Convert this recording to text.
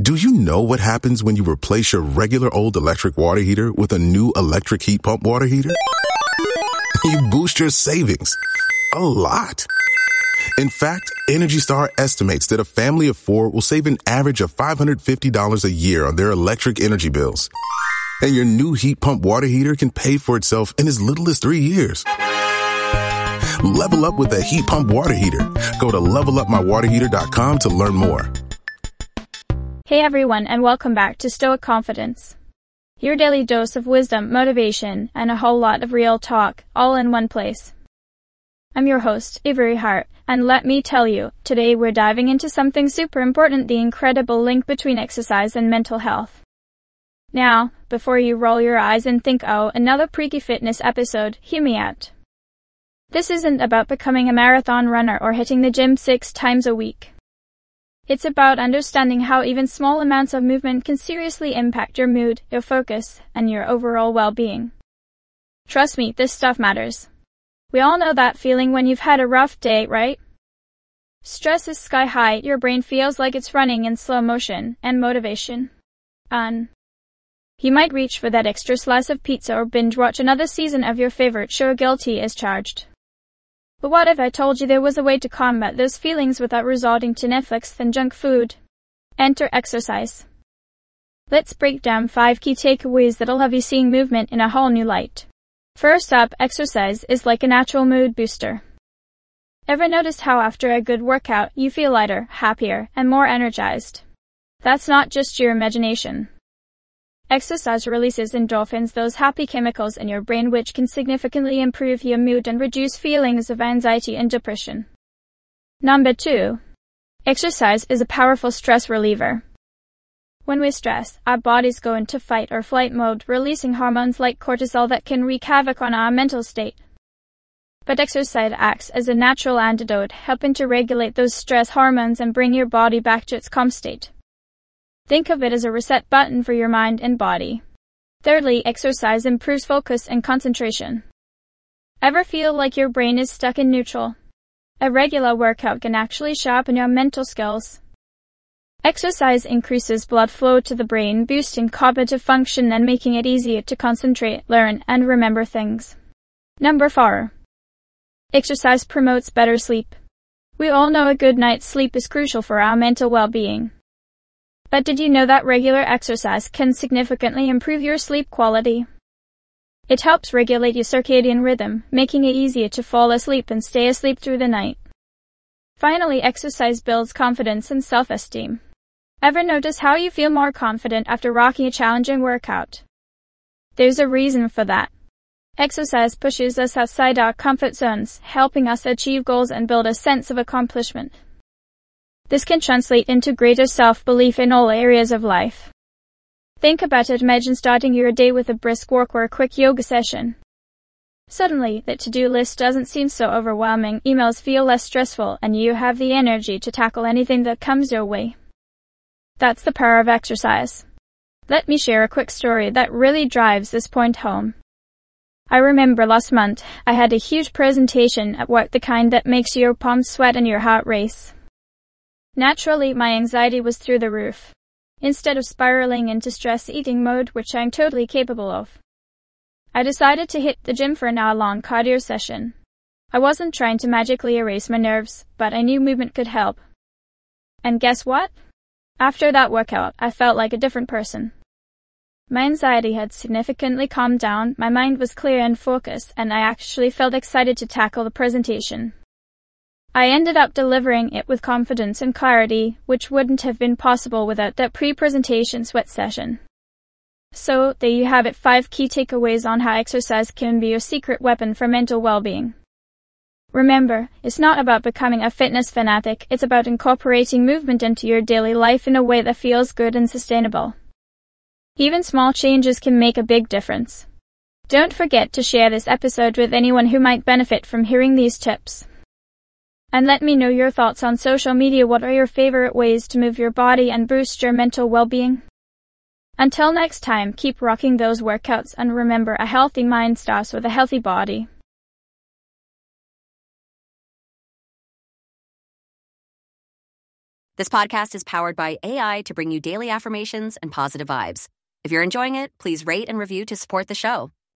Do you know what happens when you replace your regular old electric water heater with a new electric heat pump water heater? You boost your savings a lot. In fact, Energy Star estimates that a family of 4 will save an average of $550 a year on their electric energy bills. And your new heat pump water heater can pay for itself in as little as 3 years. Level up with a heat pump water heater. Go to levelupmywaterheater.com to learn more. Hey everyone, and welcome back to Stoic Confidence. Your daily dose of wisdom, motivation, and a whole lot of real talk, all in one place. I'm your host, Avery Hart, and let me tell you, today we're diving into something super important, the incredible link between exercise and mental health. Now, before you roll your eyes and think, oh, another Preaky Fitness episode, hear me out. This isn't about becoming a marathon runner or hitting the gym 6 times a week. It's about understanding how even small amounts of movement can seriously impact your mood, your focus, and your overall well-being. Trust me, this stuff matters. We all know that feeling when you've had a rough day, right? Stress is sky high, your brain feels like it's running in slow motion, and motivation. You might reach for that extra slice of pizza or binge watch another season of your favorite show, guilty as charged. But what if I told you there was a way to combat those feelings without resorting to Netflix and junk food? Enter exercise. Let's break down 5 key takeaways that'll have you seeing movement in a whole new light. First up, exercise is like a natural mood booster. Ever noticed how after a good workout, you feel lighter, happier, and more energized? That's not just your imagination. Exercise releases endorphins, those happy chemicals in your brain which can significantly improve your mood and reduce feelings of anxiety and depression. Number 2. Exercise is a powerful stress reliever. When we stress, our bodies go into fight or flight mode, releasing hormones like cortisol that can wreak havoc on our mental state. But exercise acts as a natural antidote, helping to regulate those stress hormones and bring your body back to its calm state. Think of it as a reset button for your mind and body. Thirdly, exercise improves focus and concentration. Ever feel like your brain is stuck in neutral? A regular workout can actually sharpen your mental skills. Exercise increases blood flow to the brain, boosting cognitive function and making it easier to concentrate, learn, and remember things. Number 4. Exercise promotes better sleep. We all know a good night's sleep is crucial for our mental well-being. But did you know that regular exercise can significantly improve your sleep quality? It helps regulate your circadian rhythm, making it easier to fall asleep and stay asleep through the night. Finally, exercise builds confidence and self-esteem. Ever notice how you feel more confident after rocking a challenging workout? There's a reason for that. Exercise pushes us outside our comfort zones, helping us achieve goals and build a sense of accomplishment. This can translate into greater self-belief in all areas of life. Think about it, imagine starting your day with a brisk walk or a quick yoga session. Suddenly, the to-do list doesn't seem so overwhelming, emails feel less stressful, and you have the energy to tackle anything that comes your way. That's the power of exercise. Let me share a quick story that really drives this point home. I remember last month, I had a huge presentation at work, the kind that makes your palms sweat and your heart race. Naturally, my anxiety was through the roof. Instead of spiraling into stress-eating mode, which I'm totally capable of, I decided to hit the gym for an hour-long cardio session. I wasn't trying to magically erase my nerves, but I knew movement could help. And guess what? After that workout, I felt like a different person. My anxiety had significantly calmed down, my mind was clear and focused, and I actually felt excited to tackle the presentation. I ended up delivering it with confidence and clarity, which wouldn't have been possible without that pre-presentation sweat session. So, there you have it, 5 key takeaways on how exercise can be your secret weapon for mental well-being. Remember, it's not about becoming a fitness fanatic, it's about incorporating movement into your daily life in a way that feels good and sustainable. Even small changes can make a big difference. Don't forget to share this episode with anyone who might benefit from hearing these tips. And let me know your thoughts on social media. What are your favorite ways to move your body and boost your mental well-being? Until next time, keep rocking those workouts, and remember, a healthy mind starts with a healthy body. This podcast is powered by AI to bring you daily affirmations and positive vibes. If you're enjoying it, please rate and review to support the show.